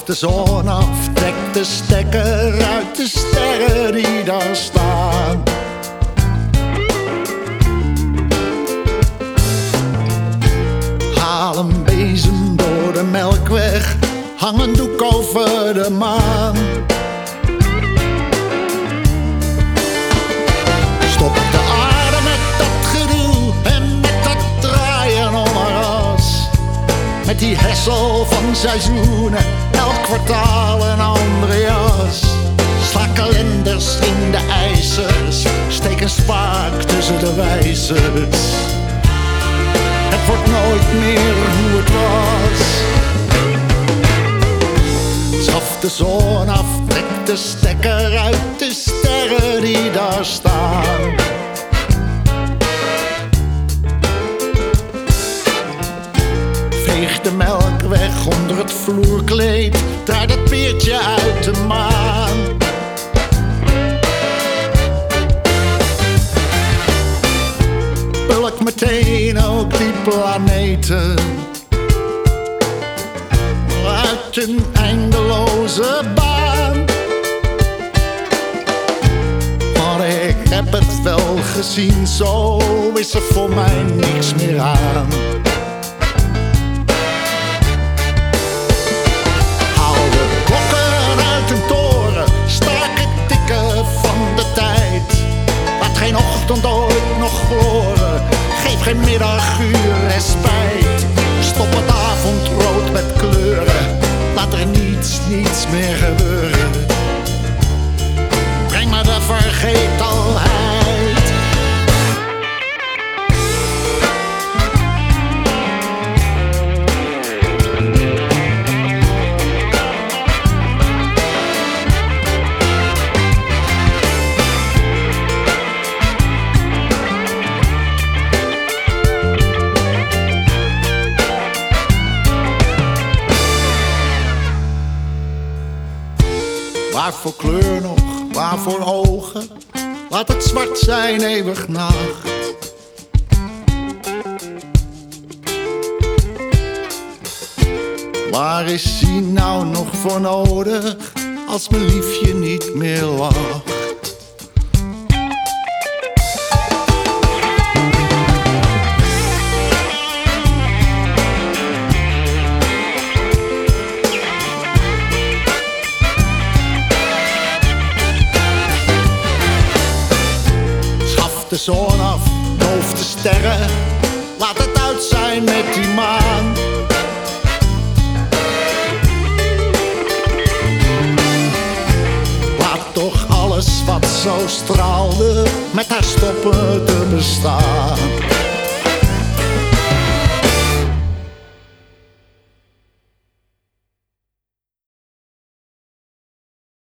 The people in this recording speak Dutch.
de zon af, trek de stekker uit de sterren die daar staan. Haal een bezem door de melkweg, hang een doek over de maan. Stop de aarde met dat gedoe en met dat draaien om haar as. Met die hessel van seizoenen, elk kwartaal een andere jas. Sla kalenders in de ijzers, steek een spaak tussen de wijzers. Het wordt nooit meer hoe het was. Schaf de zon af, trek de stekker uit de sterren die daar staan. Veeg de melk weg onder het vloerkleed, draai dat peertje uit de maan. Bulk meteen ook die planeten uit een eindeloze baan. Maar ik heb het wel gezien, zo is er voor mij niks meer aan. Haal de klokken uit een toren, staak het tikken van de tijd. Laat geen ochtend ooit nog gloren, geef geen middaguur respijt. Stop het avondrood met kleuren, laat er niets meer gebeuren. Breng me de vergetelheid. Waarvoor kleur nog, waarvoor ogen? Laat het zwart zijn, eeuwig nacht. Waar is hij nou nog voor nodig, als mijn liefje niet meer lacht? De zon af, doof de sterren, laat het uit zijn met die maan. Laat toch alles wat zo straalde met haar stoppen te bestaan.